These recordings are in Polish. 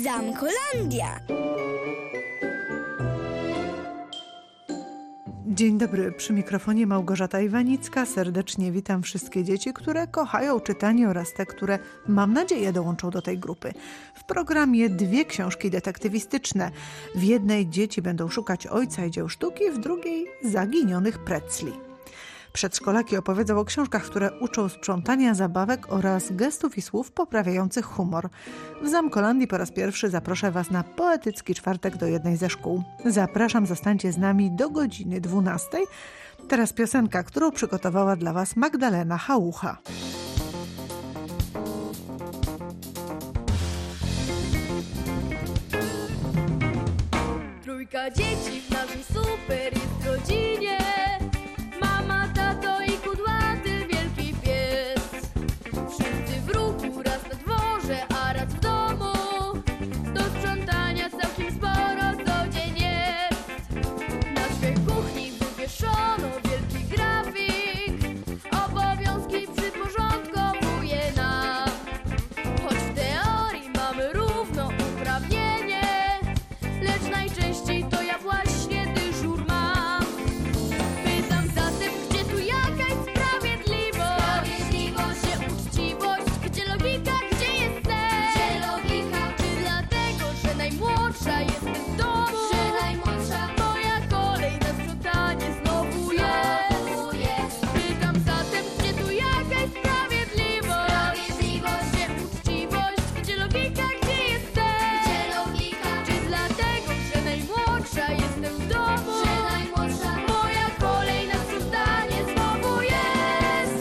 Zamkolandia. Dzień dobry, przy mikrofonie Małgorzata Iwanicka. Serdecznie witam wszystkie dzieci, które kochają czytanie oraz te, które, mam nadzieję, dołączą do tej grupy. W programie 2 książki detektywistyczne. W jednej dzieci będą szukać ojca i dzieł sztuki, w drugiej zaginionych pretzli. Przedszkolaki opowiedzą o książkach, które uczą sprzątania, zabawek oraz gestów i słów poprawiających humor. W Zamkolandii po raz pierwszy zaproszę Was na poetycki czwartek do jednej ze szkół. Zapraszam, zostańcie z nami do godziny 12. Teraz piosenka, którą przygotowała dla Was Magdalena Hałucha. Trójka dzieci w naszej super jest rodzinie. Mama, tato i kudłaty wielki pies. Wszyscy w ruchu, raz na dworze, a raz w domu. Do sprzątania całkiem sporo codzień jest. Na swej kuchni wywieszono wielki grafik. Obowiązki przyporządkowuje nam. Choć w teorii mamy równo uprawnienie, lecz najczęściej to ja właśnie dyżur mam. Pytam zatem, gdzie tu jakaś sprawiedliwość? Sprawiedliwość, gdzie uczciwość, gdzie logika, gdzie jest sens? Gdzie logika? Czy dlatego, że najmłodsza jestem w domu? Że najmłodsza? Moja kolej na sprzątanie znowu jest. Pytam zatem, gdzie tu jakaś sprawiedliwość? Sprawiedliwość, gdzie uczciwość, gdzie logika, gdzie jest sens? Gdzie logika? Czy dlatego, że najmłodsza jestem w domu? Że najmłodsza? Moja kolej na sprzątanie znowu jest.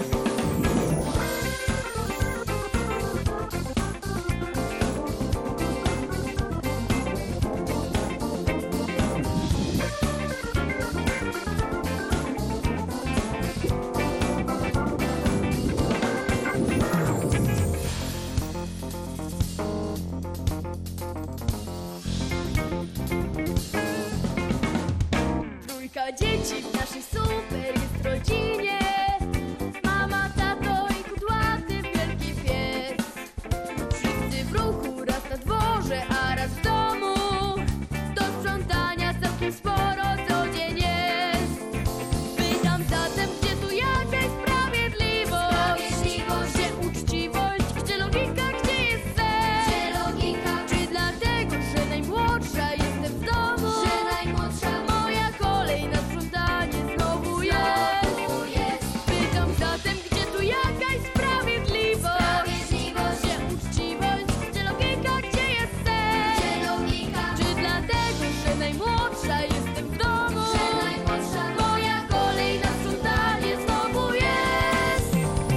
Trójka dzieci w naszej super jest rodzinie. Mama, tato i kudłaty wielki pies. Wszyscy w ruchu, raz na dworze, a raz w domu. Do sprzątania całkiem sporo codzień jest. Pytam zatem, gdzie tu jakaś sprawiedliwość? Sprawiedliwość, gdzie uczciwość, gdzie logika, gdzie jest sens? Gdzie logika? Czy dlatego, że najmłodsza jestem w domu? Że najmłodsza? Moja kolej na sprzątanie znowu jest. Pytam zatem, gdzie tu jakaś sprawiedliwość? Sprawiedliwość, gdzie uczciwość, gdzie logika, gdzie jest sens? Gdzie logika? Czy dlatego, że najmłodsza jestem w domu? Że najmłodsza? Moja kolej na sprzątanie znowu jest.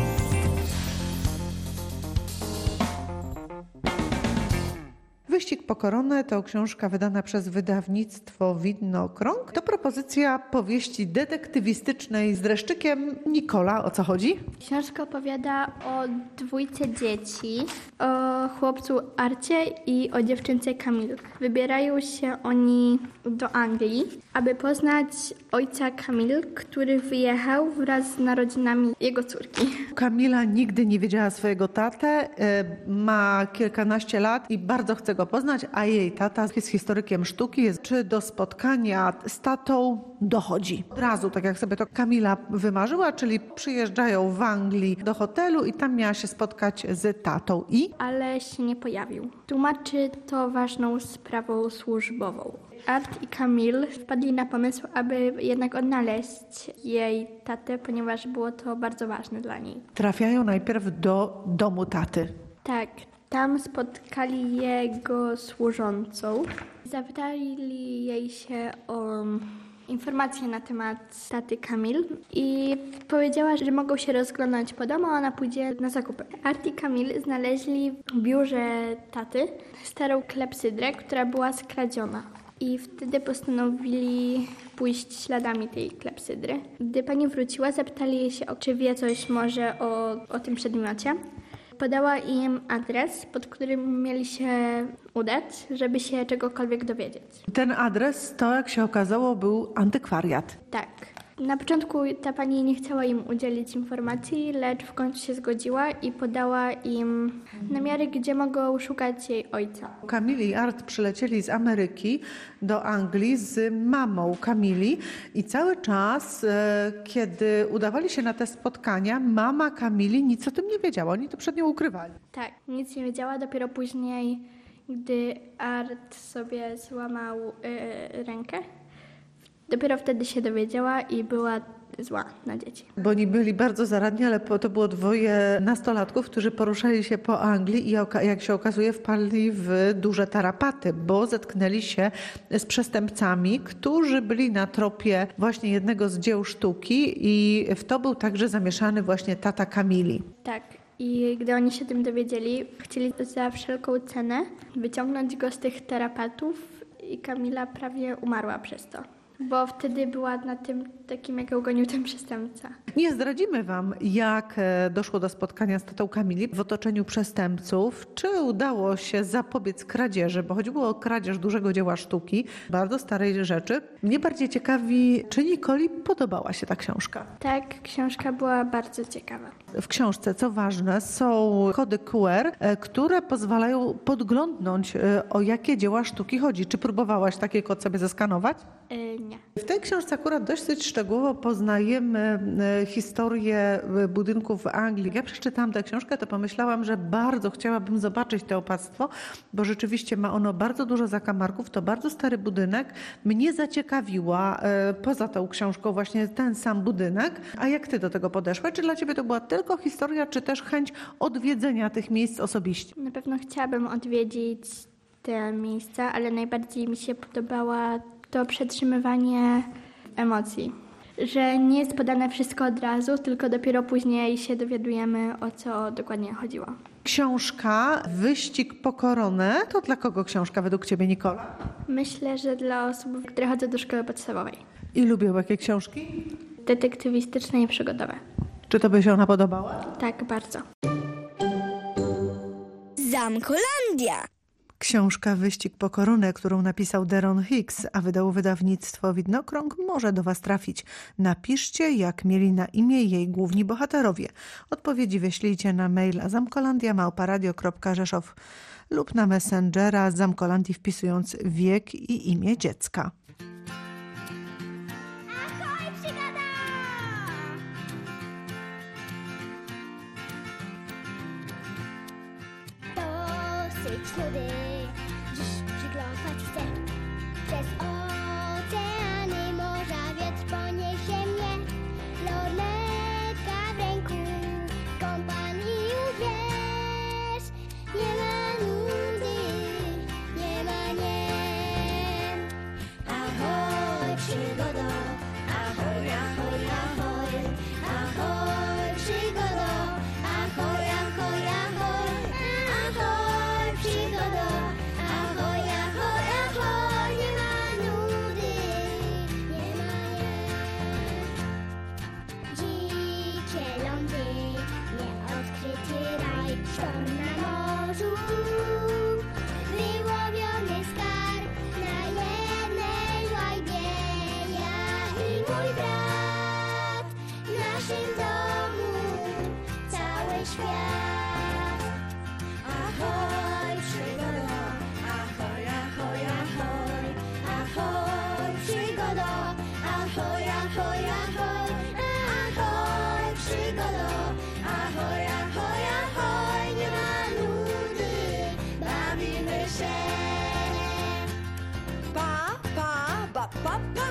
Wyścig po koronę to książka wydana przez wydawnictwo Widnokrąg. To propozycja powieści detektywistycznej z dreszczykiem. Nikola, o co chodzi? Książka opowiada o 2 dzieci, o chłopcu Arcie i o dziewczynce Kamil. Wybierają się oni do Anglii, aby poznać ojca Kamil, który wyjechał wraz z narodzinami jego córki. Kamila nigdy nie wiedziała swojego tatę, ma kilkanaście lat i bardzo chce go poznać, a jej tata jest historykiem sztuki. Czy do spotkania z tatą dochodzi? Od razu, tak jak sobie to Kamila wymarzyła, czyli przyjeżdżają w Anglii do hotelu i tam miała się spotkać z tatą Ale się nie pojawił. Tłumaczy to ważną sprawą służbową. Art i Kamil wpadli na pomysł, aby jednak odnaleźć jej tatę, ponieważ było to bardzo ważne dla niej. trafiają najpierw do domu taty. Tak, tam spotkali jego służącą. Zapytali jej się o informacje na temat taty Kamil i powiedziała, że mogą się rozglądać po domu, a ona pójdzie na zakupy. Art i Kamil znaleźli w biurze taty starą klepsydrę, która była skradziona. I wtedy postanowili pójść śladami tej klepsydry. Gdy pani wróciła, zapytali jej się, czy wie coś może o tym przedmiocie. Podała im adres, pod którym mieli się udać, żeby się czegokolwiek dowiedzieć. Ten adres to, jak się okazało, był antykwariat. Tak. Na początku ta pani nie chciała im udzielić informacji, lecz w końcu się zgodziła i podała im namiary, gdzie mogą szukać jej ojca. Kamili i Art przylecieli z Ameryki do Anglii z mamą Kamili i cały czas, kiedy udawali się na te spotkania, mama Kamili nic o tym nie wiedziała. Oni to przed nią ukrywali. Tak, nic nie wiedziała, dopiero później, gdy Art sobie złamał rękę, dopiero wtedy się dowiedziała i była zła na dzieci. Bo oni byli bardzo zaradni, ale to było dwoje nastolatków, którzy poruszali się po Anglii i jak się okazuje wpadli w duże tarapaty, bo zetknęli się z przestępcami, którzy byli na tropie właśnie jednego z dzieł sztuki i w to był także zamieszany właśnie tata Kamili. Tak. I gdy oni się tym dowiedzieli, chcieli za wszelką cenę wyciągnąć go z tych tarapatów i Kamila prawie umarła przez to. Bo wtedy była na tym takim, jak ją gonił ten przestępca. Nie zdradzimy wam, jak doszło do spotkania z tatą Kamili w otoczeniu przestępców. Czy udało się zapobiec kradzieży, bo chodziło o kradzież dużego dzieła sztuki, bardzo starej rzeczy. Mnie bardziej ciekawi, czy Nikoli podobała się ta książka? Tak, książka była bardzo ciekawa. W książce, co ważne, są kody QR, które pozwalają podglądnąć, o jakie dzieła sztuki chodzi. Czy próbowałaś taki kod sobie zeskanować? Nie. W tej książce akurat dosyć szczegółowo poznajemy historię budynków w Anglii. Jak ja przeczytałam tę książkę, to pomyślałam, że bardzo chciałabym zobaczyć to opactwo, bo rzeczywiście ma ono bardzo dużo zakamarków. To bardzo stary budynek. Mnie zaciekawiła poza tą książką właśnie ten sam budynek. A jak ty do tego podeszłaś? Czy dla ciebie to była tylko historia, czy też chęć odwiedzenia tych miejsc osobiście? Na pewno chciałabym odwiedzić te miejsca, ale najbardziej mi się podobała to przetrzymywanie emocji. Że nie jest podane wszystko od razu, tylko dopiero później się dowiadujemy, o co dokładnie chodziło. Książka Wyścig po koronę. To dla kogo książka według ciebie, Nikola? Myślę, że dla osób, które chodzą do szkoły podstawowej. I lubią jakie książki? Detektywistyczne i przygodowe. Czy to by się ona podobała? Tak, bardzo. Zamkolandia! Książka Wyścig po koronę, którą napisał Deron Hicks, a wydało wydawnictwo Widnokrąg, może do Was trafić. Napiszcie, jak mieli na imię jej główni bohaterowie. Odpowiedzi wyślijcie na maila zamkolandia@radio.rzeszow lub na Messengera Zamkolandii, wpisując wiek i imię dziecka. Ahoj, przygoda! Dosyć nudy, dziś przyglądać chcę. Przez oceany, morza, wiatr poniesie mnie. Lornetka w ręku, kompanii wiesz. Nie ma nudy, nie ma nie. Ahoj, przygodo, ahoj, ahoj, ahoj. Ahoj, przygodo, ahoj, ahoj, ahoj. Ahoj, przygodo, ahoj, ahoj, ahoj. Nie ma nudy, nie ma nie. Dzikie lądy, nieodkryty raj, sztorm na morzu. Wyłowiony skarb na jednej łajbie. Ja i mój brat, w naszym domu cały świat. Ahoj, przygodo, ahoj, ahoj, ahoj. Ahoj, przygodo, ahoj, ahoj, ahoj. Ahoj, przygodo, ahoj, ahoj, ahoj. Nie ma nudy, bawimy się. Pa, pa, ba, pa, pa.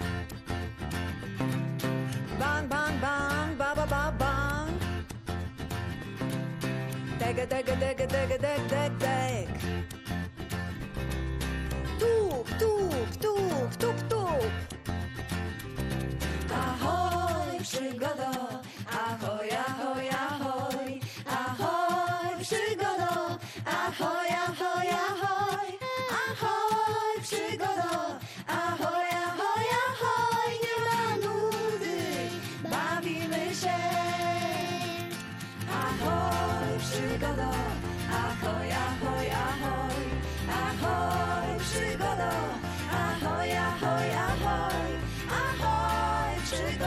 Bang, bang, bang, ba, ba, ba, bang. Dega, dega, dega, dega, deg, deg, deg. Tup, tup, tup, tup, tup. Ahoj, przygodo, ahoj, ahoj, ahoj. Ahoj, przygodo, ahoj, ahoj, ahoj. Ahoj, przygodo, ahoj, ahoj, ahoj. Nie ma nudy, bawimy się. Ahoj, przygodo, ahoj, ahoj, ahoj. Ahoj, przygodo, ahoj, ahoj, ahoj. Ahoj, przygodo.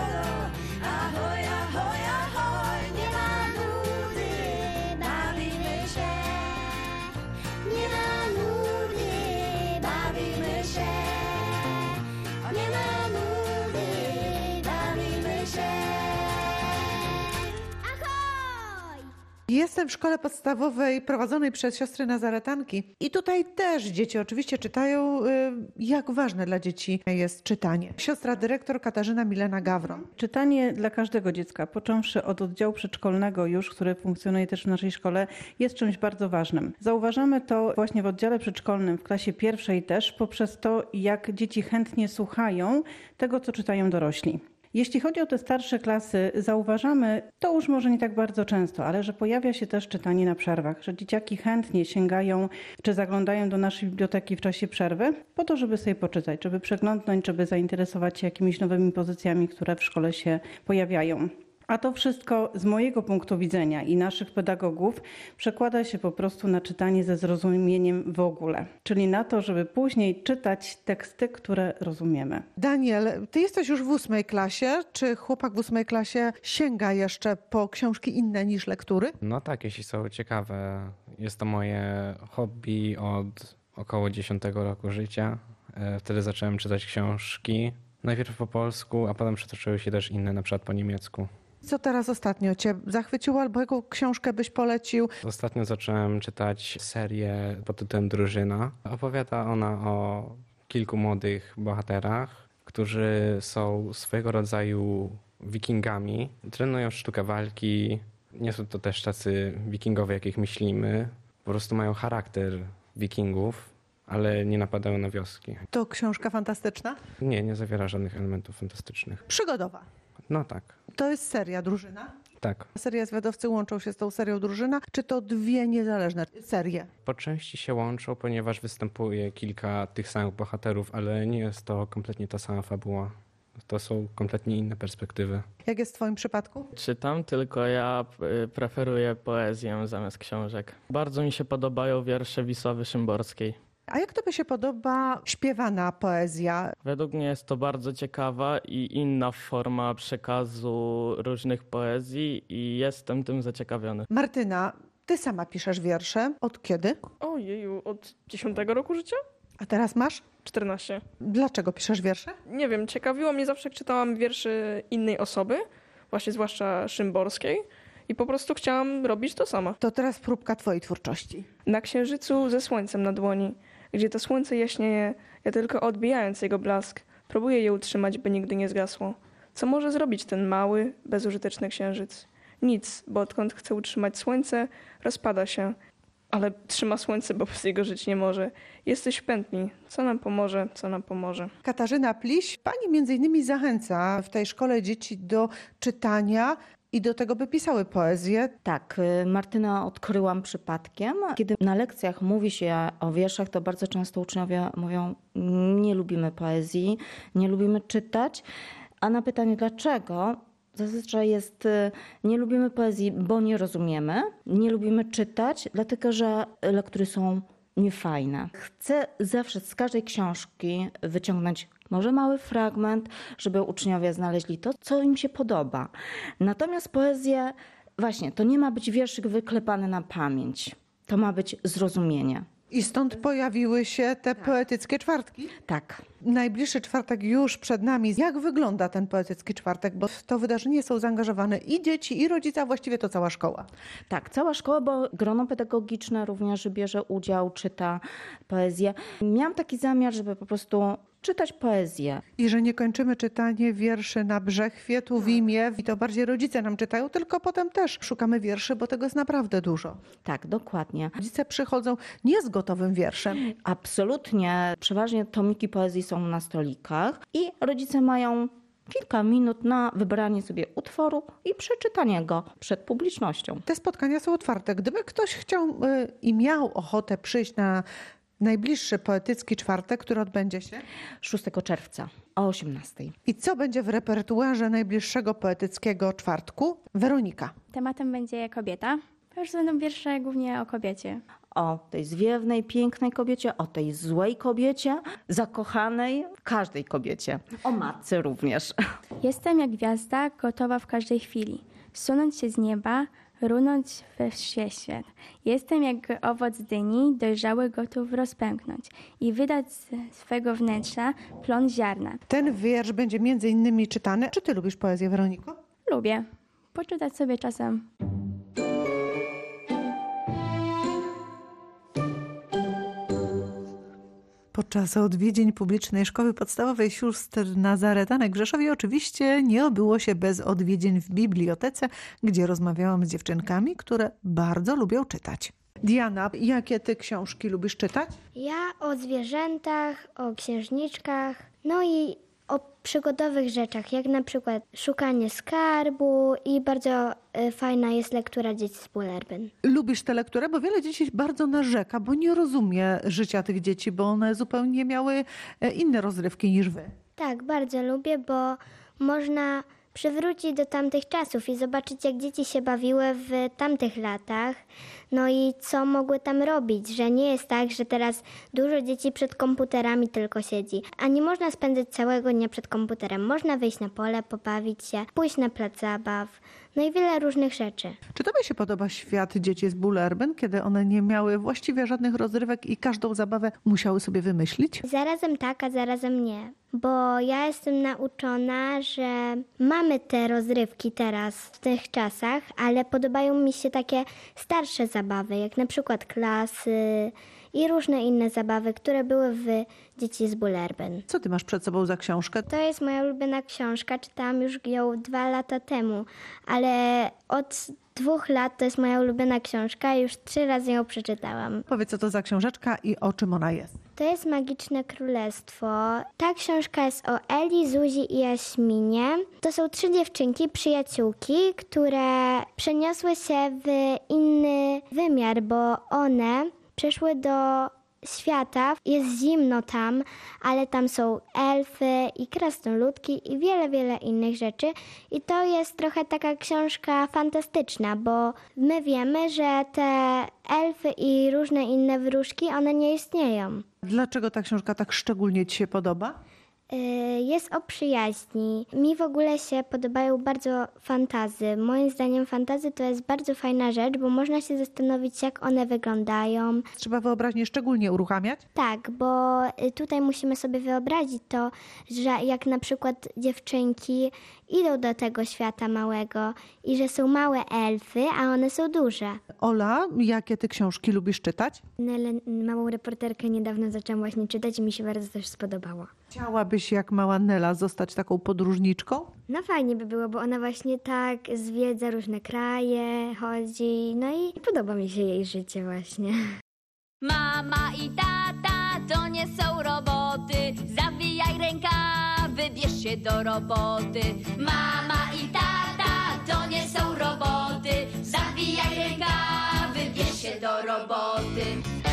Jestem w szkole podstawowej prowadzonej przez siostry Nazaretanki i tutaj też dzieci oczywiście czytają, jak ważne dla dzieci jest czytanie. Siostra dyrektor Katarzyna Milena Gawron. Czytanie dla każdego dziecka, począwszy od oddziału przedszkolnego już, który funkcjonuje też w naszej szkole, jest czymś bardzo ważnym. Zauważamy to właśnie w oddziale przedszkolnym, w klasie pierwszej też, poprzez to, jak dzieci chętnie słuchają tego, co czytają dorośli. Jeśli chodzi o te starsze klasy, zauważamy, to już może nie tak bardzo często, ale że pojawia się też czytanie na przerwach, że dzieciaki chętnie sięgają czy zaglądają do naszej biblioteki w czasie przerwy po to, żeby sobie poczytać, żeby przeglądnąć, żeby zainteresować się jakimiś nowymi pozycjami, które w szkole się pojawiają. A to wszystko z mojego punktu widzenia i naszych pedagogów przekłada się po prostu na czytanie ze zrozumieniem w ogóle. Czyli na to, żeby później czytać teksty, które rozumiemy. Daniel, ty jesteś już w 8 klasie. Czy chłopak w 8 klasie sięga jeszcze po książki inne niż lektury? No tak, jeśli są ciekawe. Jest to moje hobby od około 10 roku życia. Wtedy zacząłem czytać książki. Najpierw po polsku, a potem przetoczyły się też inne, na przykład po niemiecku. Co teraz ostatnio cię zachwyciło albo jaką książkę byś polecił? Ostatnio zacząłem czytać serię pod tytułem Drużyna. Opowiada ona o kilku młodych bohaterach, którzy są swojego rodzaju wikingami. Trenują sztukę walki. Nie są to też tacy wikingowie, jakich myślimy. Po prostu mają charakter wikingów, ale nie napadają na wioski. To książka fantastyczna? Nie zawiera żadnych elementów fantastycznych. Przygodowa. No tak, To jest seria Drużyna? tak. Seria Zwiadowcy łączą się z tą serią Drużyna, czy to dwie niezależne serie? Po części się łączą, ponieważ występuje kilka tych samych bohaterów, ale nie jest to kompletnie ta sama fabuła. To są kompletnie inne perspektywy. Jak jest w twoim przypadku? Czytam, tylko ja preferuję poezję zamiast książek. Bardzo mi się podobają wiersze Wisławy Szymborskiej. A jak tobie się podoba śpiewana poezja? Według mnie jest to bardzo ciekawa i inna forma przekazu różnych poezji i jestem tym zaciekawiony. Martyna, ty sama piszesz wiersze. Od kiedy? Ojeju, od 10 roku życia? A teraz masz? 14. Dlaczego piszesz wiersze? Nie wiem, ciekawiło mnie zawsze, jak czytałam wierszy innej osoby, właśnie zwłaszcza Szymborskiej, i po prostu chciałam robić to sama. To teraz próbka twojej twórczości. Na księżycu ze słońcem na dłoni, gdzie to słońce jaśnieje, ja tylko odbijając jego blask, próbuję je utrzymać, by nigdy nie zgasło. Co może zrobić ten mały, bezużyteczny księżyc? Nic, bo odkąd chce utrzymać słońce, rozpada się. Ale trzyma słońce, bo bez niego żyć nie może. Jesteś w pętli. Co nam pomoże, co nam pomoże? Katarzyna Pliś, pani między innymi zachęca w tej szkole dzieci do czytania i do tego, by pisały poezję. Tak, Martyna odkryłam przypadkiem. Kiedy na lekcjach mówi się o wierszach, to bardzo często uczniowie mówią, nie lubimy poezji, nie lubimy czytać. A na pytanie dlaczego, zazwyczaj jest, nie lubimy poezji, bo nie rozumiemy, nie lubimy czytać, dlatego że lektury są niefajne. Chcę zawsze z każdej książki wyciągnąć może mały fragment, żeby uczniowie znaleźli to, co im się podoba. Natomiast poezja, właśnie, to nie ma być wierszyk wyklepany na pamięć. To ma być zrozumienie. I stąd pojawiły się te poetyckie czwartki. Tak. Najbliższy czwartek już przed nami. Jak wygląda ten poetycki czwartek? Bo w to wydarzenie są zaangażowane i dzieci, i rodzice, a właściwie to cała szkoła. Tak, cała szkoła, bo grono pedagogiczne również bierze udział, czyta poezję. Miałam taki zamiar, żeby po prostu czytać poezję. I że nie kończymy czytanie wierszy na brzechwie, tu w imię, i to bardziej rodzice nam czytają, tylko potem też szukamy wierszy, bo tego jest naprawdę dużo. Tak, dokładnie. Rodzice przychodzą nie z gotowym wierszem. Absolutnie. Przeważnie tomiki poezji są na stolikach i rodzice mają kilka minut na wybranie sobie utworu i przeczytanie go przed publicznością. Te spotkania są otwarte. Gdyby ktoś chciał i miał ochotę przyjść na najbliższy poetycki czwartek, który odbędzie się 6 czerwca o 18:00. I co będzie w repertuarze najbliższego poetyckiego czwartku? Weronika. Tematem będzie kobieta. To już będą wiersze głównie o kobiecie. O tej zwiewnej, pięknej kobiecie, o tej złej kobiecie, zakochanej, każdej kobiecie. O matce również. Jestem jak gwiazda, gotowa w każdej chwili. Zsunąć się z nieba, runąć we wszechświat. Jestem jak owoc dyni, dojrzały, gotów rozpęknąć i wydać z swego wnętrza plon ziarna. Ten wiersz będzie między innymi czytany. Czy ty lubisz poezję, Weroniko? Lubię poczytać sobie czasem. Podczas odwiedzin publicznej szkoły podstawowej sióstr Nazaretanek w Rzeszowie oczywiście nie obyło się bez odwiedzin w bibliotece, gdzie rozmawiałam z dziewczynkami, które bardzo lubią czytać. Diana, jakie ty książki lubisz czytać? Ja o zwierzętach, o księżniczkach, no i o przygodowych rzeczach, jak na przykład szukanie skarbu i bardzo fajna jest lektura Dzieci z Bullerbyn. Lubisz tę lekturę? Bo wiele dzieci bardzo narzeka, bo nie rozumie życia tych dzieci, bo one zupełnie miały inne rozrywki niż wy. Tak, bardzo lubię, bo można przywrócić do tamtych czasów i zobaczyć, jak dzieci się bawiły w tamtych latach, no i co mogły tam robić, że nie jest tak, że teraz dużo dzieci przed komputerami tylko siedzi, a nie można spędzać całego dnia przed komputerem. Można wyjść na pole, pobawić się, pójść na plac zabaw, no i wiele różnych rzeczy. Czy tobie się podoba świat Dzieci z Bullerbyn, kiedy one nie miały właściwie żadnych rozrywek i każdą zabawę musiały sobie wymyślić? Zarazem tak, a zarazem nie. Bo ja jestem nauczona, że mamy te rozrywki teraz w tych czasach, ale podobają mi się takie starsze zabawy, jak na przykład klasy i różne inne zabawy, które były w Dzieci z Bullerbyn. Co ty masz przed sobą za książkę? To jest moja ulubiona książka, czytałam już ją 2 lata temu, ale od 2 lat to jest moja ulubiona książka i już 3 razy ją przeczytałam. Powiedz, co to za książeczka i o czym ona jest. To jest Magiczne Królestwo. Ta książka jest o Eli, Zuzi i Jaśminie. To są 3 dziewczynki, przyjaciółki, które przeniosły się w inny wymiar, bo one przeszły do świata. Jest zimno tam, ale tam są elfy i krasnoludki i wiele innych rzeczy. I to jest trochę taka książka fantastyczna, bo my wiemy, że te elfy i różne inne wróżki, one nie istnieją. Dlaczego ta książka tak szczególnie ci się podoba? Jest o przyjaźni. Mi w ogóle się podobają bardzo fantazy. Moim zdaniem fantazy to jest bardzo fajna rzecz, bo można się zastanowić, jak one wyglądają. Trzeba wyobraźnię szczególnie uruchamiać? Tak, bo tutaj musimy sobie wyobrazić to, że jak na przykład dziewczynki idą do tego świata małego i że są małe elfy, a one są duże. Ola, jakie ty książki lubisz czytać? Małą reporterkę niedawno zaczęłam właśnie czytać i mi się bardzo też spodobało. Chciałabyś jak mała Nela zostać taką podróżniczką? No fajnie by było, bo ona właśnie tak zwiedza różne kraje, chodzi, no i podoba mi się jej życie właśnie. Mama i tata to nie są roboty. Zawijaj rękawy, bierz się do roboty. Mama i tata to nie są roboty. Zawijaj rękawy, bierz się do roboty.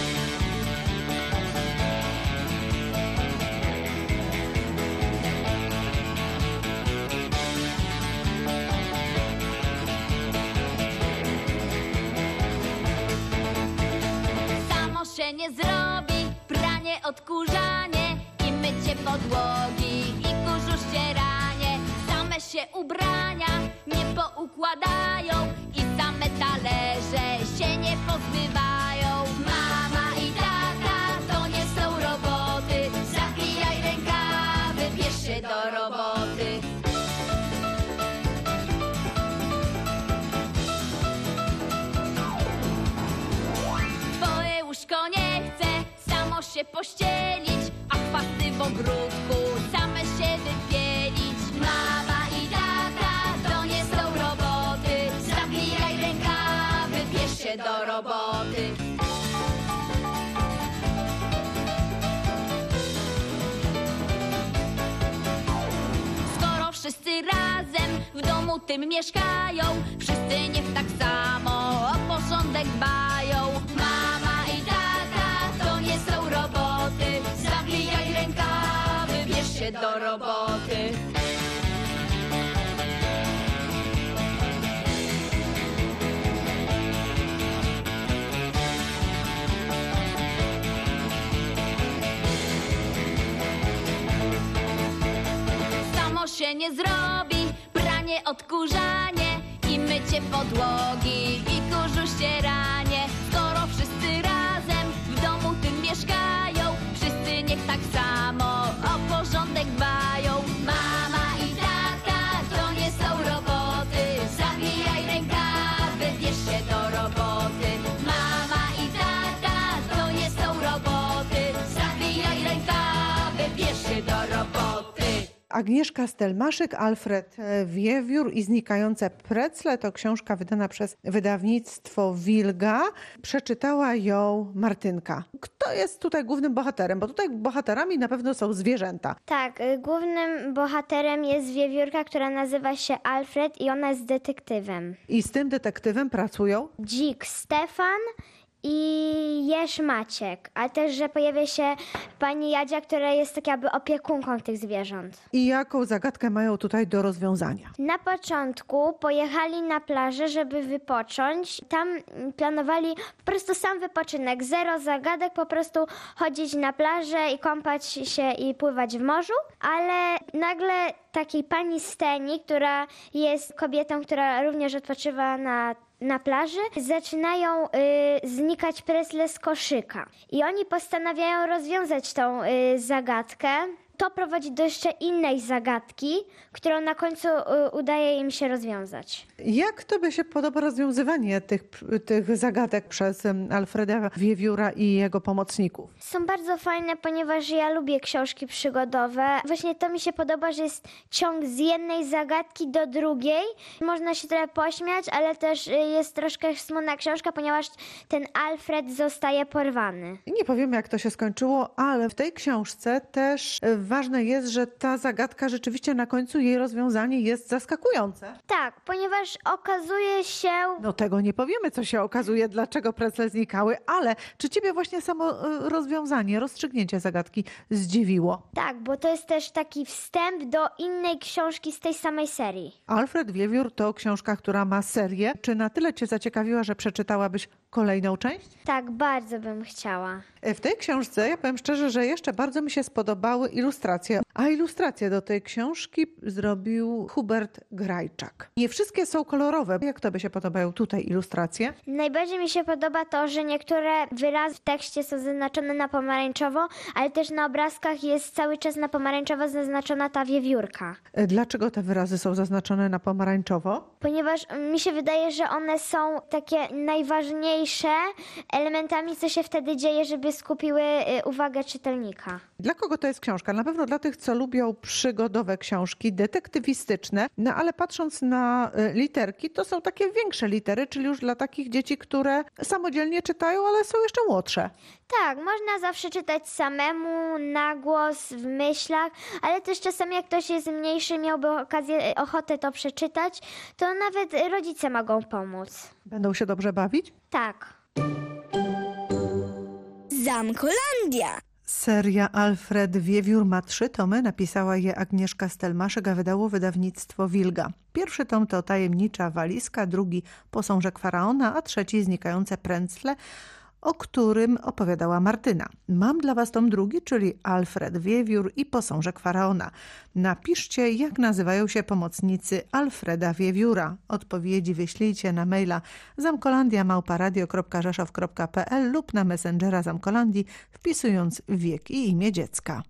Się nie zrobi pranie, odkurzanie i mycie podłogi i kurzu ścieranie. Same się ubrania nie poukładają i same talerze się nie pozbywają. Mama i tata to nie są roboty. Zawijaj rękawy, bierz się do roboty. Łóżko nie chce samo się pościelić, a chwasty w ogródku same się wypielić. Mama i tata to nie są roboty. Zawijaj rękawy, bierz się do roboty. Skoro wszyscy razem w domu tym mieszkają, wszyscy niech tak samo o porządek dbają. Mama i tata to nie są roboty. Zawijaj rękawy, bierz się do roboty. Samo się nie zrobi pranie, odkurzanie i mycie podłogi i kurzu ścieranie. Skoro wszyscy razem w domu tym mieszkają, wszyscy niech tak samo o porządek dbają. Mama i tata to nie są roboty. Zawijaj rękawy, bierz się do roboty. Mama i tata to nie są roboty. Zawijaj rękawy. Agnieszka Stelmaszyk, Alfred Wiewiór i znikające precle to książka wydana przez wydawnictwo Wilga. Przeczytała ją Martynka. Kto jest tutaj głównym bohaterem? Bo tutaj bohaterami na pewno są zwierzęta. Tak, głównym bohaterem jest wiewiórka, która nazywa się Alfred i ona jest detektywem. I z tym detektywem pracują? Dzik Stefan i jeż Maciek, a też, że pojawia się pani Jadzia, która jest tak jakby opiekunką tych zwierząt. I jaką zagadkę mają tutaj do rozwiązania? Na początku pojechali na plażę, żeby wypocząć. Tam planowali po prostu sam wypoczynek, zero zagadek, po prostu chodzić na plażę i kąpać się i pływać w morzu, ale nagle takiej pani Steni, która jest kobietą, która również odpoczywa na plaży, zaczynają znikać precle z koszyka. I oni postanawiają rozwiązać tą zagadkę. To prowadzi do jeszcze innej zagadki, którą na końcu udaje im się rozwiązać. Jak tobie się podoba rozwiązywanie tych zagadek przez Alfreda Wiewióra i jego pomocników? Są bardzo fajne, ponieważ ja lubię książki przygodowe. Właśnie to mi się podoba, że jest ciąg z jednej zagadki do drugiej. Można się trochę pośmiać, ale też jest troszkę smutna książka, ponieważ ten Alfred zostaje porwany. Nie powiem, jak to się skończyło, ale w tej książce też ważne jest, że ta zagadka rzeczywiście na końcu jej rozwiązanie jest zaskakujące. Tak, ponieważ okazuje się... No tego nie powiemy, co się okazuje, dlaczego precle znikały, ale czy ciebie właśnie samo rozwiązanie, rozstrzygnięcie zagadki zdziwiło? Tak, bo to jest też taki wstęp do innej książki z tej samej serii. Alfred Wiewiór to książka, która ma serię. Czy na tyle cię zaciekawiła, że przeczytałabyś kolejną część? Tak, bardzo bym chciała. W tej książce, ja powiem szczerze, że jeszcze bardzo mi się spodobały ilustracje. A ilustracje do tej książki zrobił Hubert Grajczak. Nie wszystkie są kolorowe. Jak tobie się podobają tutaj ilustracje? Najbardziej mi się podoba to, że niektóre wyrazy w tekście są zaznaczone na pomarańczowo, ale też na obrazkach jest cały czas na pomarańczowo zaznaczona ta wiewiórka. Dlaczego te wyrazy są zaznaczone na pomarańczowo? Ponieważ mi się wydaje, że one są takie najważniejsze elementami, co się wtedy dzieje, żeby skupiły uwagę czytelnika. Dla kogo to jest książka? Na pewno dla tych, co lubią przygodowe książki, detektywistyczne, no ale patrząc na literki, to są takie większe litery, czyli już dla takich dzieci, które samodzielnie czytają, ale są jeszcze młodsze. Tak, można zawsze czytać samemu, na głos, w myślach, ale też czasami jak ktoś jest mniejszy, miałby ochotę to przeczytać, to nawet rodzice mogą pomóc. Będą się dobrze bawić? Tak. Zamkolandia. Seria Alfred Wiewiór ma 3 tomy, napisała je Agnieszka Stelmaszyk, a wydało wydawnictwo Wilga. Pierwszy tom to Tajemnicza walizka, drugi Posążek Faraona, a trzeci Znikające precle, o którym opowiadała Martyna. Mam dla was tom drugi, czyli Alfred Wiewiór i Posążek Faraona. Napiszcie, jak nazywają się pomocnicy Alfreda Wiewióra. Odpowiedzi wyślijcie na maila zamkolandia@radio.rzeszow.pl lub na Messengera Zamkolandii, wpisując wiek i imię dziecka.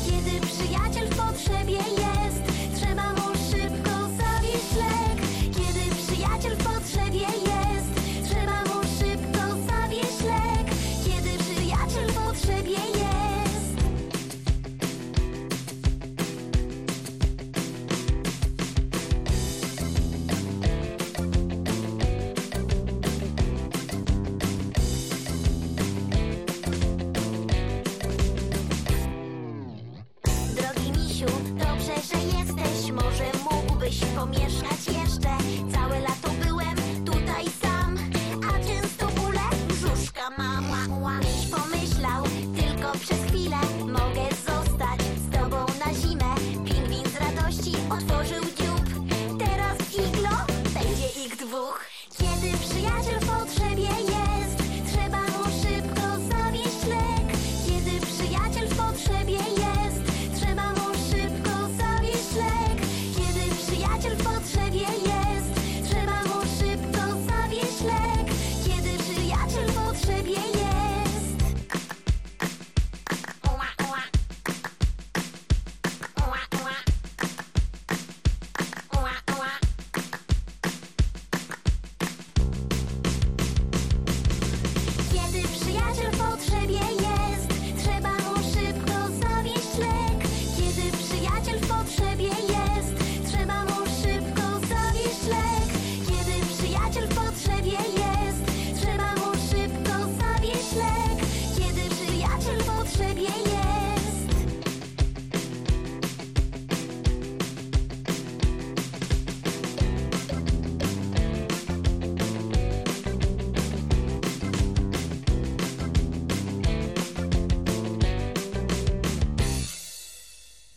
Kiedy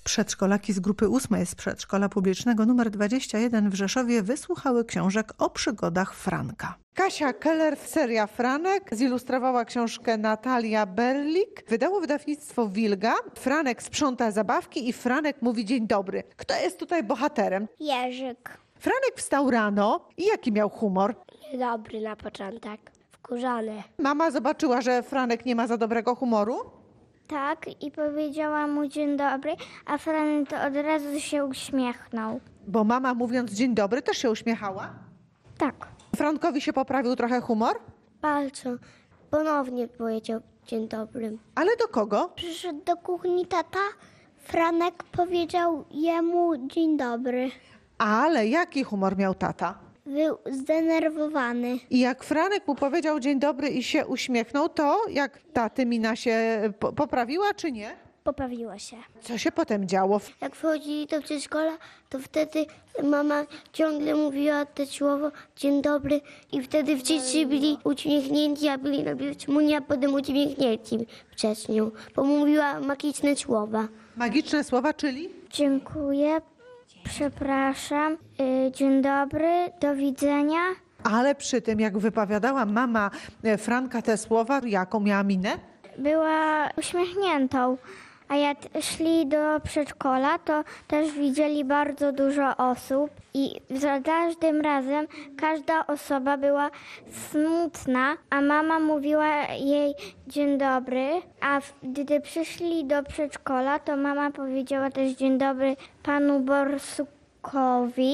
Przedszkolaki z grupy 8 z przedszkola publicznego nr 21 w Rzeszowie wysłuchały książek o przygodach Franka. Kasia Keller, seria Franek, zilustrowała książkę Natalia Berlik. Wydało wydawnictwo Wilga. Franek sprząta zabawki i Franek mówi dzień dobry. Kto jest tutaj bohaterem? Jerzyk. Franek wstał rano i jaki miał humor? Dobry na początek. Wkurzony. Mama zobaczyła, że Franek nie ma za dobrego humoru? Tak, i powiedziała mu dzień dobry, a Franek to od razu się uśmiechnął. Bo mama mówiąc dzień dobry też się uśmiechała? Tak. Frankowi się poprawił trochę humor? Bardzo. Ponownie powiedział dzień dobry. Ale do kogo? Przyszedł do kuchni tata, Franek powiedział jemu dzień dobry. Ale jaki humor miał tata? Był zdenerwowany. I jak Franek mu powiedział dzień dobry i się uśmiechnął, to jak taty mina się poprawiła, czy nie? Poprawiła się. Co się potem działo? Jak wchodzili do przedszkola, to wtedy mama ciągle mówiła te słowo dzień dobry i wtedy wszyscy byli uśmiechnięci, a byli na Czmunia, a potem uśmiechnięci przez nią, bo mówiła magiczne słowa. Magiczne słowa, czyli? Dziękuję, przepraszam, dzień dobry, do widzenia. Ale przy tym, jak wypowiadała mama Franka te słowa, jaką miała minę? Była uśmiechniętą, a jak szli do przedszkola, to też widzieli bardzo dużo osób i za każdym razem każda osoba była smutna, a mama mówiła jej dzień dobry, a gdy przyszli do przedszkola, to mama powiedziała też dzień dobry panu Borsukowi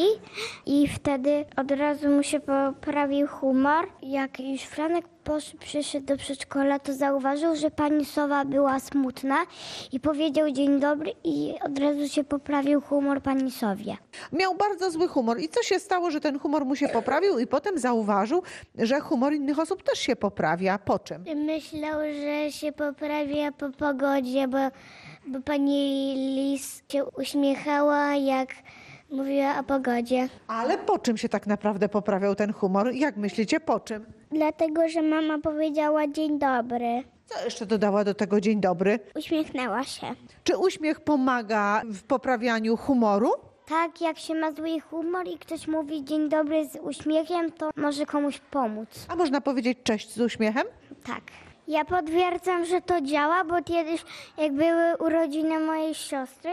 i wtedy od razu mu się poprawił humor. Jak już Franek przyszedł do przedszkola, to zauważył, że pani Sowa była smutna i powiedział dzień dobry i od razu się poprawił humor pani Sowie. Miał bardzo zły humor. I co się stało, że ten humor mu się poprawił i potem zauważył, że humor innych osób też się poprawia? Po czym? Myślał, że się poprawia po pogodzie, bo pani Lis się uśmiechała, jak mówiła o pogodzie. Ale po czym się tak naprawdę poprawiał ten humor? Jak myślicie, po czym? Dlatego, że mama powiedziała dzień dobry. Co jeszcze dodała do tego dzień dobry? Uśmiechnęła się. Czy uśmiech pomaga w poprawianiu humoru? Tak, jak się ma zły humor i ktoś mówi dzień dobry z uśmiechem, to może komuś pomóc. A można powiedzieć cześć z uśmiechem? Tak. Ja potwierdzam, że to działa, bo kiedyś jak były urodziny mojej siostry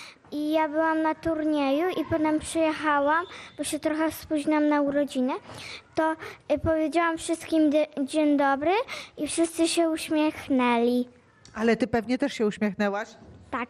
i ja byłam na turnieju i potem przyjechałam, bo się trochę spóźniłam na urodziny, to powiedziałam wszystkim dzień dobry i wszyscy się uśmiechnęli. Ale ty pewnie też się uśmiechnęłaś? Tak.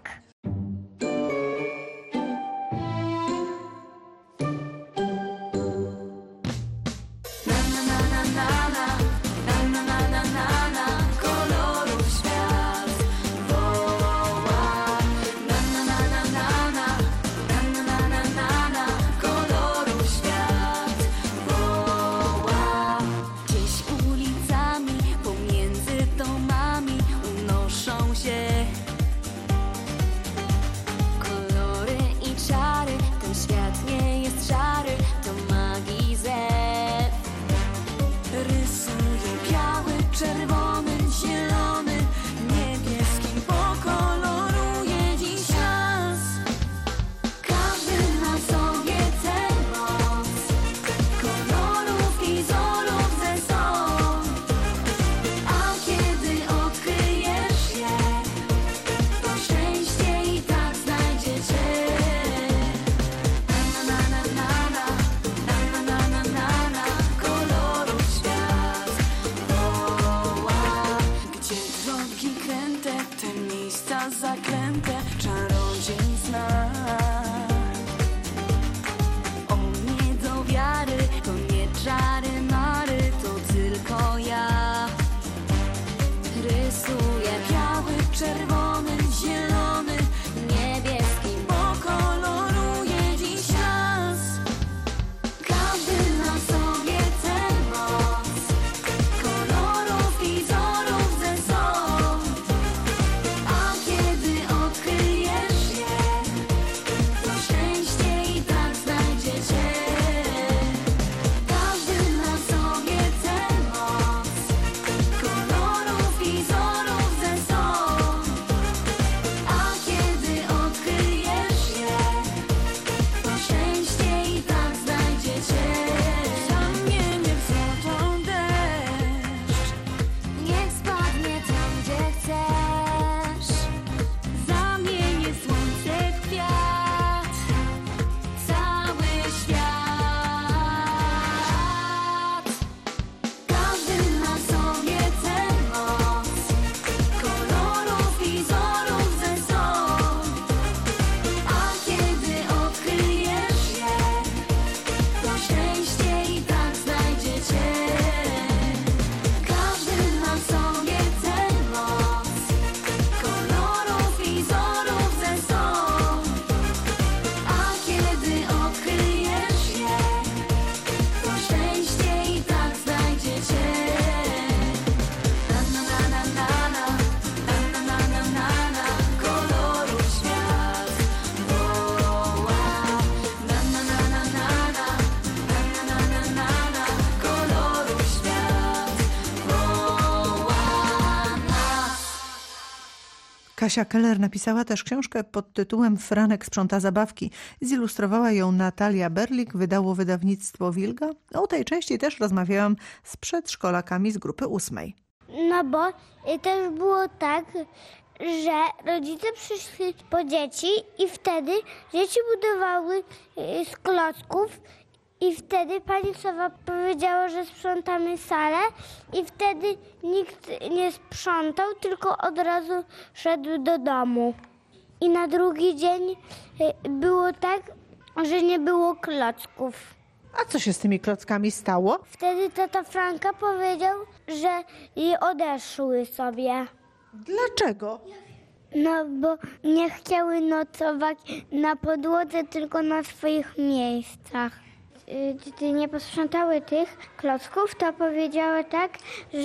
Kasia Keller napisała też książkę pod tytułem Franek sprząta zabawki. Zilustrowała ją Natalia Berlik, wydało wydawnictwo Wilga. O tej części też rozmawiałam z przedszkolakami z grupy 8. No bo też było tak, że rodzice przyszli po dzieci i wtedy dzieci budowały z klocków i wtedy pani Sowa powiedziała, że sprzątamy salę i wtedy nikt nie sprzątał, tylko od razu szedł do domu. I na drugi dzień było tak, że nie było klocków. A co się z tymi klockami stało? Wtedy tata Franka powiedział, że je odeszły sobie. Dlaczego? No bo nie chciały nocować na podłodze, tylko na swoich miejscach. Gdy nie posprzątały tych klocków, to powiedziały tak,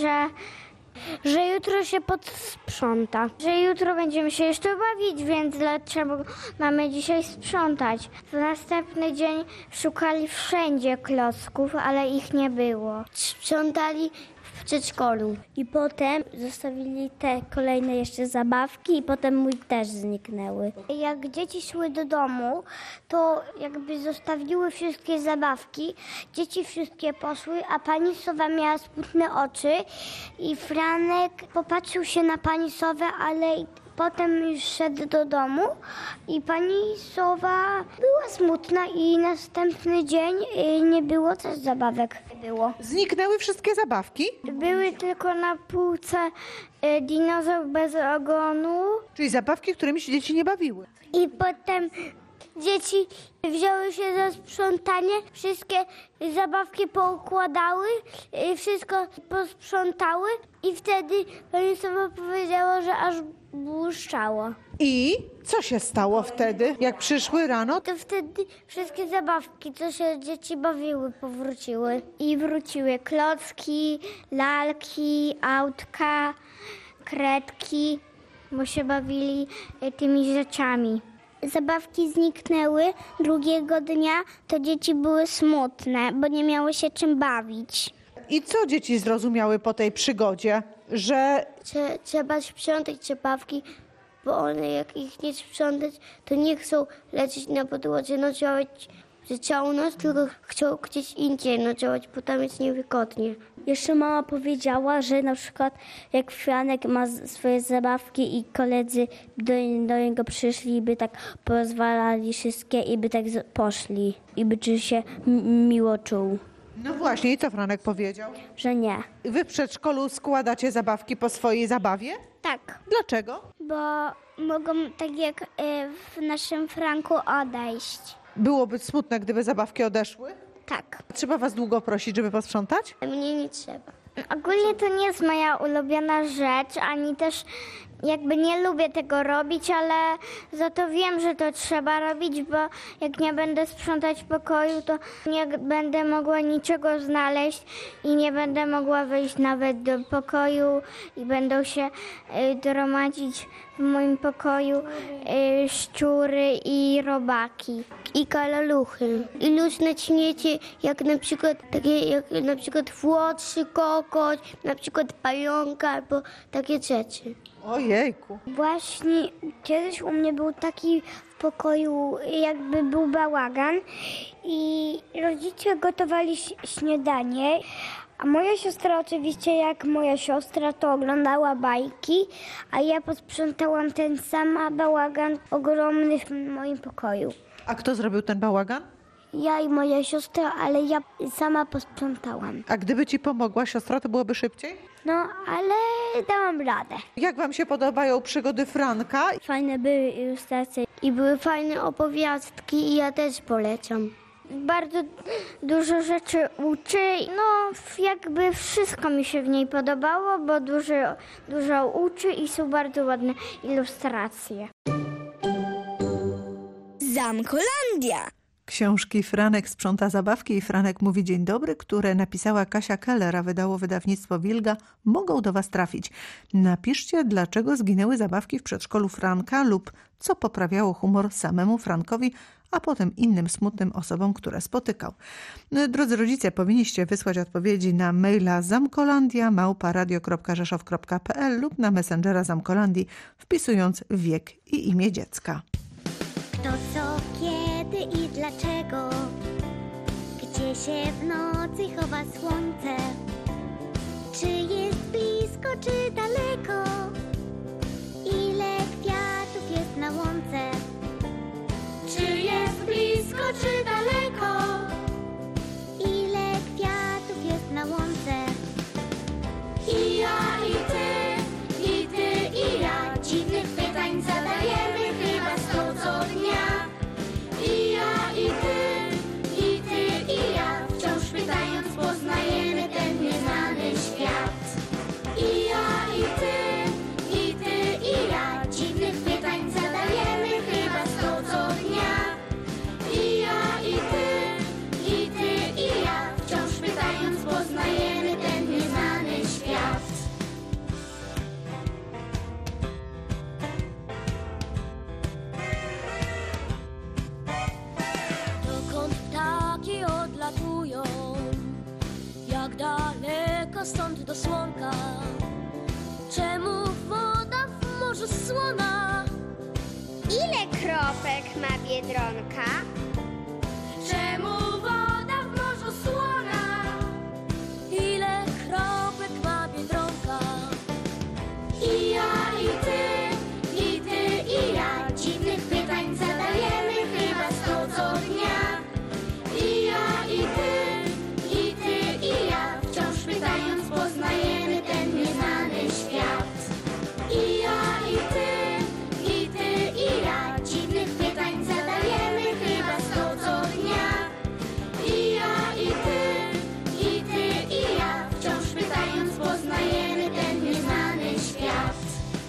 że jutro się podsprząta. Że jutro będziemy się jeszcze bawić, więc dlaczego mamy dzisiaj sprzątać? W następny dzień szukali wszędzie klocków, ale ich nie było. Sprzątali w przedszkolu. I potem zostawili te kolejne jeszcze zabawki i potem mój też zniknęły. Jak dzieci szły do domu, to jakby zostawiły wszystkie zabawki, dzieci wszystkie poszły, a pani Sowa miała smutne oczy i Franek popatrzył się na pani Sowę, ale potem już szedł do domu i pani Sowa była smutna i następny dzień nie było też zabawek. Zniknęły wszystkie zabawki? Były tylko na półce dinozaur bez ogonu. Czyli zabawki, którymi się dzieci nie bawiły. I potem dzieci wzięły się za sprzątanie, wszystkie zabawki poukładały, wszystko posprzątały i wtedy pani Sowa powiedziała, że aż błyszczało. I co się stało wtedy, jak przyszły rano? To wtedy wszystkie zabawki, co się dzieci bawiły, powróciły. I wróciły klocki, lalki, autka, kredki, bo się bawili tymi rzeczami. Zabawki zniknęły, drugiego dnia to dzieci były smutne, bo nie miały się czym bawić. I co dzieci zrozumiały po tej przygodzie? Że Trzeba sprzątać zabawki, bo one jak ich nie sprzątać, to nie chcą lecieć na podłodze, nocować całą noc, tylko chcą gdzieś indziej nocować, bo tam jest niewygodnie. Jeszcze mama powiedziała, że na przykład jak Franek ma swoje zabawki i koledzy do niego przyszli i by tak porozwalali wszystkie i by tak poszli i by się miło czuł. No właśnie, i co Franek powiedział? Że nie. Wy w przedszkolu składacie zabawki po swojej zabawie? Tak. Dlaczego? Bo mogą tak jak w naszym Franku odejść. Byłoby smutne, gdyby zabawki odeszły? Tak. Trzeba was długo prosić, żeby posprzątać? Mnie nie trzeba. Ogólnie to nie jest moja ulubiona rzecz, ani też jakby nie lubię tego robić, ale za to wiem, że to trzeba robić, bo jak nie będę sprzątać pokoju, to nie będę mogła niczego znaleźć i nie będę mogła wejść nawet do pokoju i będą się gromadzić w moim pokoju szczury i robaki i kalaluchy. I luźne śmiecie, jak na przykład takie jak na przykład włodszy kokoć, na przykład pająka albo takie rzeczy. Ojejku. Właśnie kiedyś u mnie był taki w pokoju, jakby był bałagan i rodzice gotowali śniadanie, a moja siostra oczywiście jak moja siostra to oglądała bajki, a ja posprzątałam ten sam bałagan ogromny w moim pokoju. A kto zrobił ten bałagan? Ja i moja siostra, ale ja sama posprzątałam. A gdyby ci pomogła siostra, to byłoby szybciej? No, ale dałam radę. Jak wam się podobają przygody Franka? Fajne były ilustracje i były fajne opowiastki i ja też polecam. Bardzo dużo rzeczy uczy, no jakby wszystko mi się w niej podobało, bo dużo uczy i są bardzo ładne ilustracje. Zamkolandia. Książki Franek sprząta zabawki i Franek mówi dzień dobry, które napisała Kasia Keller, a wydało wydawnictwo Wilga, mogą do was trafić. Napiszcie, dlaczego zginęły zabawki w przedszkolu Franka lub co poprawiało humor samemu Frankowi, a potem innym smutnym osobom, które spotykał. Drodzy rodzice, powinniście wysłać odpowiedzi na maila zamkolandia@radio.rzeszow.pl lub na Messengera Zamkolandii, wpisując wiek i imię dziecka. Kto, co, kiedy i dlaczego? Gdzie się w nocy chowa słońce? Czy jest blisko, czy daleko? Ile kwiatów jest na łące? Czy jest blisko, czy daleko? Ile kwiatów jest na łące? I ja, i ty, i ty, i ja. Dziwnych pytań zadajemy chyba 100 co dnia. I ja, i ty, i ty, i ja. Wciąż pytając poznajemy ten nieznany świat. I ja, i ty, i ty, i ja. Dziwnych pytań zadajemy chyba 100 co dnia. I ja, i ty, i ty, i ja. Wciąż pytając poznajemy ten nieznany świat. Dokąd ptaki odlatują? Jak daleko stąd do słonka? Czemu woda w morzu słona? Ile kropek ma Biedronka? Czemu woda w morzu słona? Ile kropek ma Biedronka? I ja, i ty, i ty, i ja. Dziwnych pytań zadajemy chyba 100 co dnia. I ja, i ty, i ty, i ja. Wciąż pytając poznajemy ten nieznany świat. I ja, i ty, i ty, i ja. Dziwnych pytań zadajemy chyba 100 co dnia. I ja, i ty, i ty, i ja. Wciąż pytając poznajemy ten nieznany świat.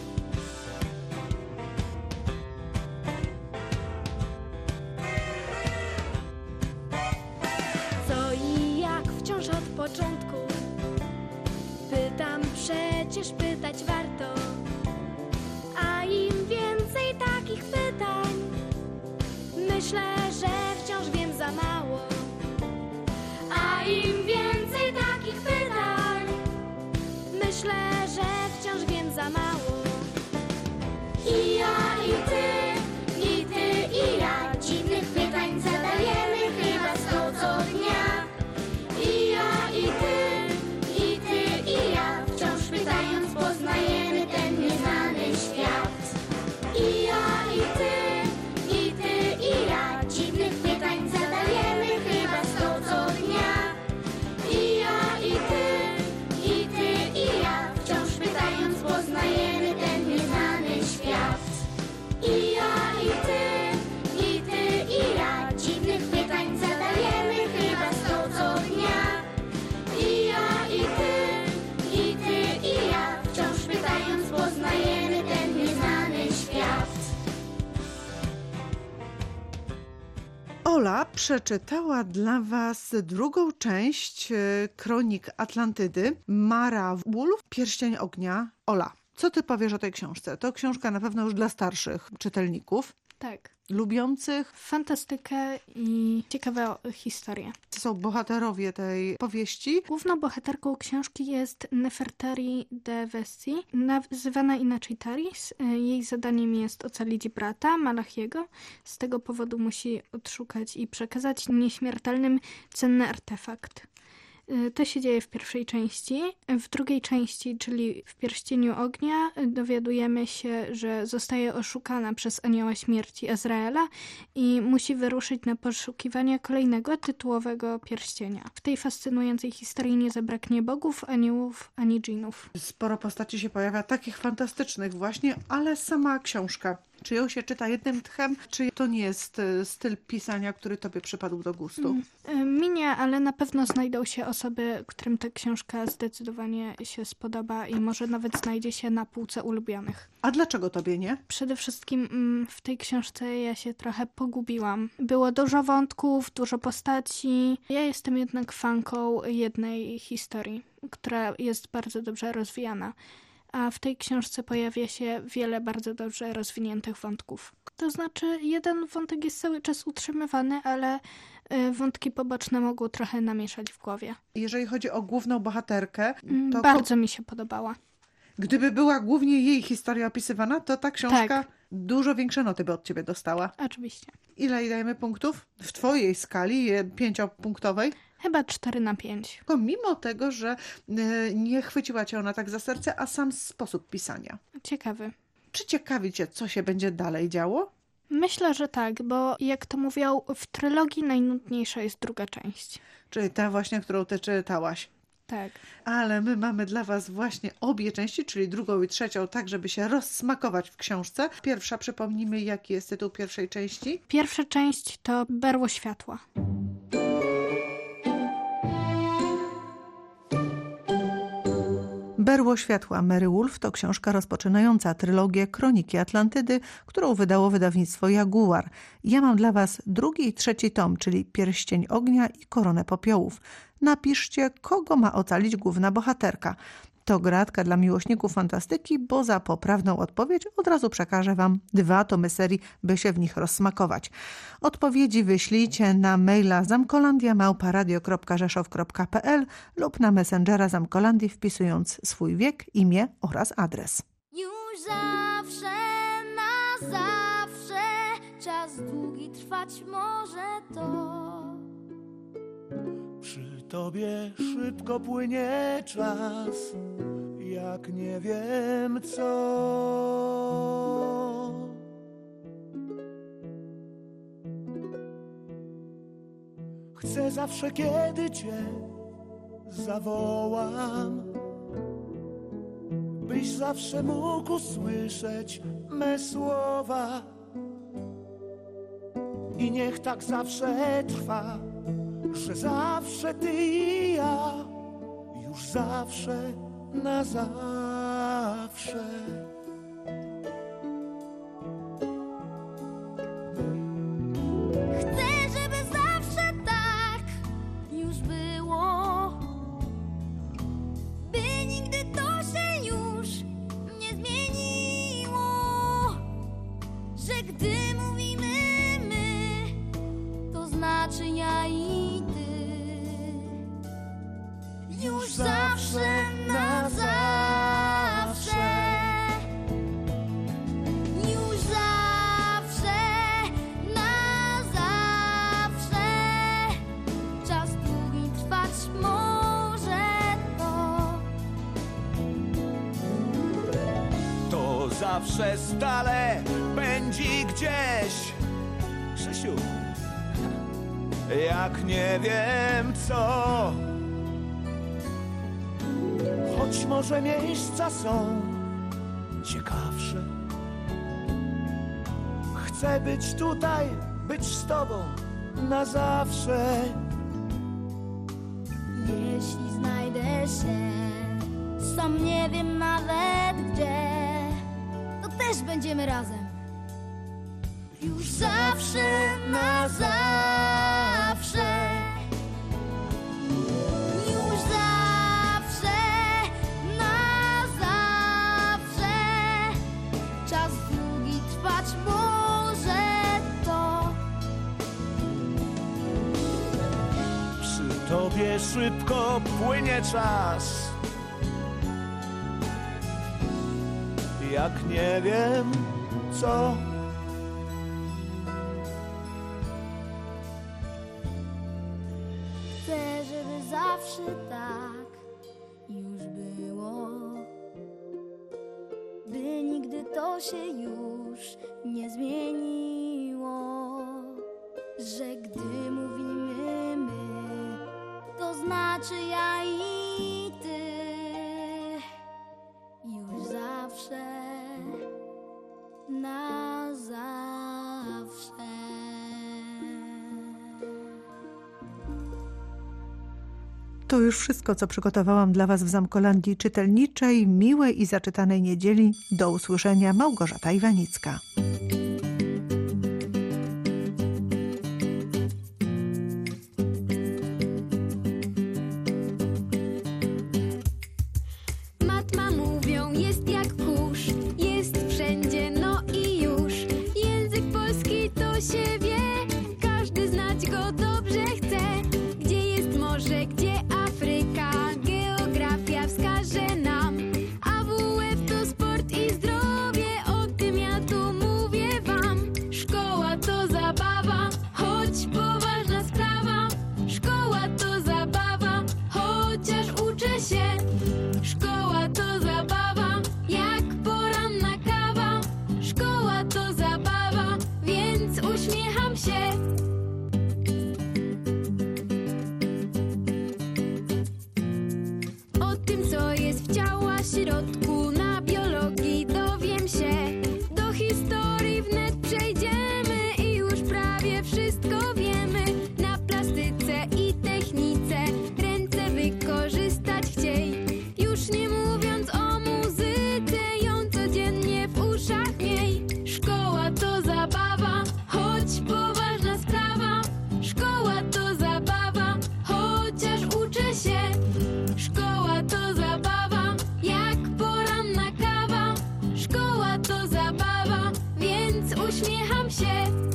Co i jak wciąż od początku? Pytam, przecież pytać warto. A im więcej takich pytań, myślę, że wciąż wiem za mało. A im więcej takich pytań, Myślę, że wciąż wiem za mało. i ja, i ty, i ty, i ja. Dziwnych pytań zadajemy chyba 100 co dnia. I ja, i ty, i ty, i ja. Wciąż pytając poznajemy ten nieznany świat. I ja, i ty, i ty, i ja. Dziwnych pytań zadajemy chyba 100 co dnia. I ja, i ty, i ty, i ja. Wciąż pytając poznajemy ten nieznany świat. I ja, i ty, i ty, i ja. Dziwnych pytań zadajemy chyba 100 co dnia. I ja, i ty, i ty, i ja. Wciąż pytając poznajemy ten nieznany świat. Ola przeczytała dla Was drugą część Kronik Atlantydy. Mara Wulf, Pierścień ognia. Ola, co Ty powiesz o tej książce? To książka na pewno już dla starszych czytelników, Tak. lubiących. Fantastykę i ciekawe historie. To są bohaterowie tej powieści. Główną bohaterką książki jest Nefertari de Vessi, nazywana inaczej Taris. Jej zadaniem jest ocalić brata, Malachiego. Z tego powodu musi odszukać i przekazać nieśmiertelnym cenny artefakt. To się dzieje w pierwszej części. W drugiej części, czyli w Pierścieniu ognia, dowiadujemy się, że zostaje oszukana przez anioła śmierci Azraela i musi wyruszyć na poszukiwania kolejnego tytułowego pierścienia. W tej fascynującej historii nie zabraknie bogów, aniołów ani dżinów. Sporo postaci się pojawia, takich fantastycznych właśnie, ale sama książka. Czy ją się czyta jednym tchem, czy to nie jest styl pisania, który Tobie przypadł do gustu? Mi nie, ale na pewno znajdą się osoby, którym ta książka zdecydowanie się spodoba i może nawet znajdzie się na półce ulubionych. A dlaczego Tobie nie? Przede wszystkim w tej książce ja się trochę pogubiłam. Było dużo wątków, dużo postaci. Ja jestem jednak fanką jednej historii, która jest bardzo dobrze rozwijana. a w tej książce pojawia się wiele bardzo dobrze rozwiniętych wątków. To znaczy, jeden wątek jest cały czas utrzymywany, ale wątki poboczne mogą trochę namieszać w głowie. Jeżeli chodzi o główną bohaterkę, to bardzo mi się podobała. Gdyby była głównie jej historia opisywana, to ta książka dużo większe noty by od ciebie dostała. Oczywiście. Ile jej dajemy punktów? W twojej skali 5-punktowej? Chyba 4/5. Mimo tego, że nie chwyciła cię ona tak za serce, a sam sposób pisania. Ciekawy. Czy ciekawi cię, co się będzie dalej działo? Myślę, że tak, bo jak to mówią, w trylogii najnudniejsza jest druga część. Czyli ta właśnie, którą ty czytałaś. Tak. Ale my mamy dla was właśnie obie części, czyli drugą i trzecią, tak żeby się rozsmakować w książce. Pierwsza, przypomnijmy, jaki jest tytuł pierwszej części? Pierwsza część to Berło światła. Berło światła Mary Wolf to książka rozpoczynająca trylogię Kroniki Atlantydy, którą wydało wydawnictwo Jaguar. Ja mam dla was drugi i trzeci tom, czyli Pierścień ognia i Koronę popiołów. Napiszcie, kogo ma ocalić główna bohaterka. To gratka dla miłośników fantastyki, bo za poprawną odpowiedź od razu przekażę wam 2 tomy serii, by się w nich rozsmakować. Odpowiedzi wyślijcie na maila zamkolandia@radio.rzeszow.pl lub na Messengera Zamkolandii, wpisując swój wiek, imię oraz adres. Już zawsze, na zawsze, czas długi trwać może to. Przy tobie szybko płynie czas, jak nie wiem co. Chcę zawsze, kiedy cię zawołam, byś zawsze mógł usłyszeć me słowa. I niech tak zawsze trwa, że zawsze ty i ja, już zawsze, na zawsze. Chcę, żeby zawsze tak już było, by nigdy to się już nie zmieniło, że gdy mówimy my, to znaczy ja i ty. Już zawsze, na zawsze. Już zawsze, na zawsze. Czas długi trwać może to. To zawsze stale będzie gdzieś, Krzysiu, jak nie wiem co. Choć może miejsca są ciekawsze, chcę być tutaj, być z tobą na zawsze. Jeśli znajdę się, sam nie wiem nawet gdzie, to też będziemy razem. Już zawsze, na zawsze. Już zawsze, na zawsze. Czas długi trwać może to. Przy tobie szybko płynie czas, jak nie wiem co. Chcę, żeby zawsze tak już było, by nigdy to się już nie zmieniło, że gdy mówimy my, to znaczy ja i ty. Już zawsze, na zawsze. To już wszystko, co przygotowałam dla was w Zamkolandii czytelniczej, miłej i zaczytanej niedzieli. Do usłyszenia. Małgorzata Iwanicka. Matma mówią, jest tym, co jest w ciała środku. Na biologii dowiem się, do historii wnet przejdziemy i już prawie wszystko wiemy. Na plastyce i technice ręce wykorzystać chciej. Już nie mówiąc o muzyce, ją codziennie w uszach miej. Szkoła to zabawa, choć poważna sprawa. Szkoła to zabawa, chociaż uczę się. Szkoła to zabawa, jak poranna kawa. Szkoła to zabawa, więc uśmiecham się.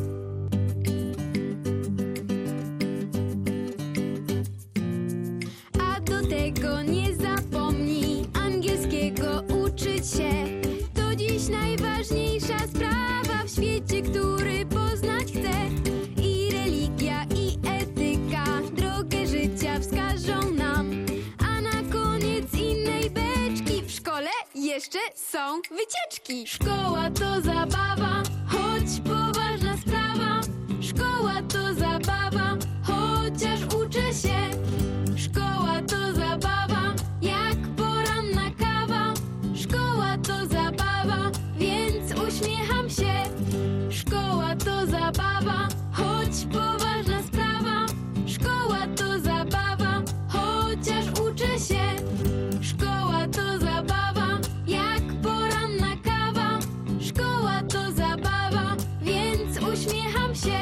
A do tego nie zapomnij angielskiego uczyć się. To dziś najważniejsza sprawa w świecie, który poznać chcę. I religia, i etyka drogę życia wskażą nam. A na koniec innej beczki w szkole jeszcze są wycieczki. Szkoła to zabawa, choć poważna sprawa. Szkoła to zabawa, chociaż uczę się. Szkoła to zabawa, jak poranna kawa. Szkoła to zabawa, więc uśmiecham się. Szkoła to zabawa, choć poważna sprawa. Szkoła to zabawa, chociaż uczę się. Szkoła to zabawa, jak poranna kawa. Szkoła to zabawa, więc uśmiecham się.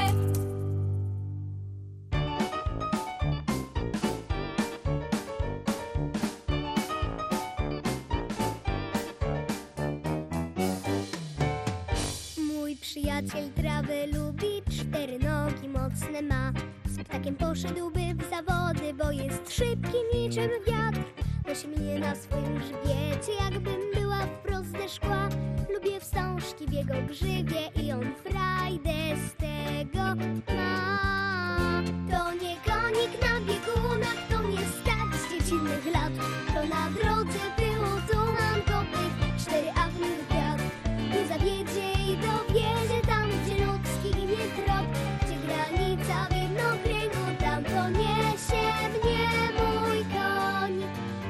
Mój przyjaciel trawę lubi, 4 nogi mocne ma. Z ptakiem poszedłby w zawody, bo jest szybki niczym wiatr. Nosi mnie na swoim grzbiecie, jakbym była wprost ze szkła. Lubię wstążki w jego grzywie i on frajdę z tego ma. To nie konik na biegunach, to nie start z dziecinnych lat. To na drodze było tuman, kopyt, 4 achnych wiatr. Nie zawiedzie i dowiedzie tam, gdzie ludzki ginie trop. Gdzie granica w jednokręgu, tam to niesie mnie mój koń.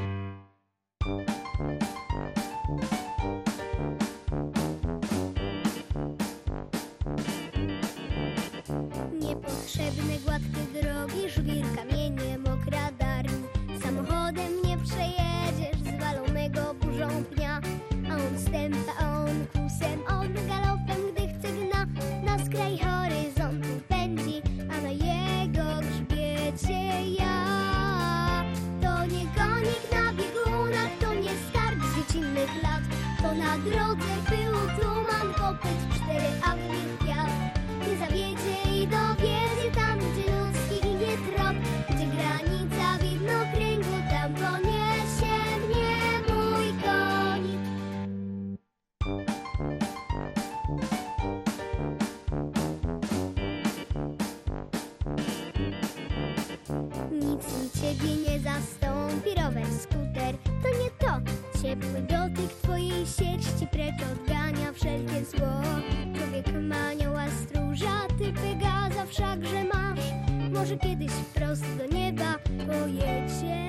Niepotrzebne gładkie drogi, żwir, kamienie, mokra darni. Samochodem nie przejedziesz zwalonego burzą pnia. A on stępa, on kusem, on galopem, gdy chce gna. Na skraj horyzontu pędzi, a na jego grzbiecie ja. To nie konik na biegunach, to nie start z dziecinnych lat. To na drodze był tuman, kopyt, 4 achnych wiatr. Nie zawiedzie i dowiedzie tam, gdzie ludzki ginie trop. Gdzie granica w jednokręgu, tam poniesie mnie mój koń. Nic mi ciebie nie zastąpi, rower, skuter, to nie to. Ciepły dotyk twojej sierści precz odgania wszelkie zło. Człowiek ma anioła stróża, ty Pegaza wszakże masz. Może kiedyś wprost do nieba pojedzie.